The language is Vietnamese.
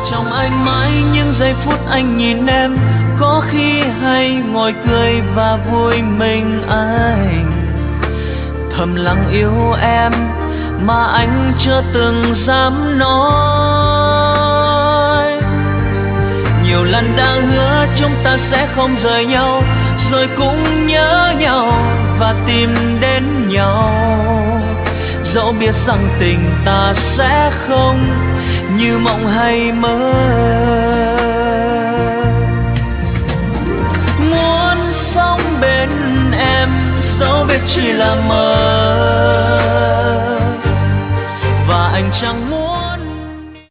Trong anh mãi những giây phút anh nhìn em, có khi hay ngồi cười và vui mình anh. Thầm lặng yêu em mà anh chưa từng dám nói. Nhiều lần đã hứa chúng ta sẽ không rời nhau, rồi cũng nhớ nhau và tìm đến nhau. Dẫu biết rằng tình ta sẽ không như mộng hay mơ.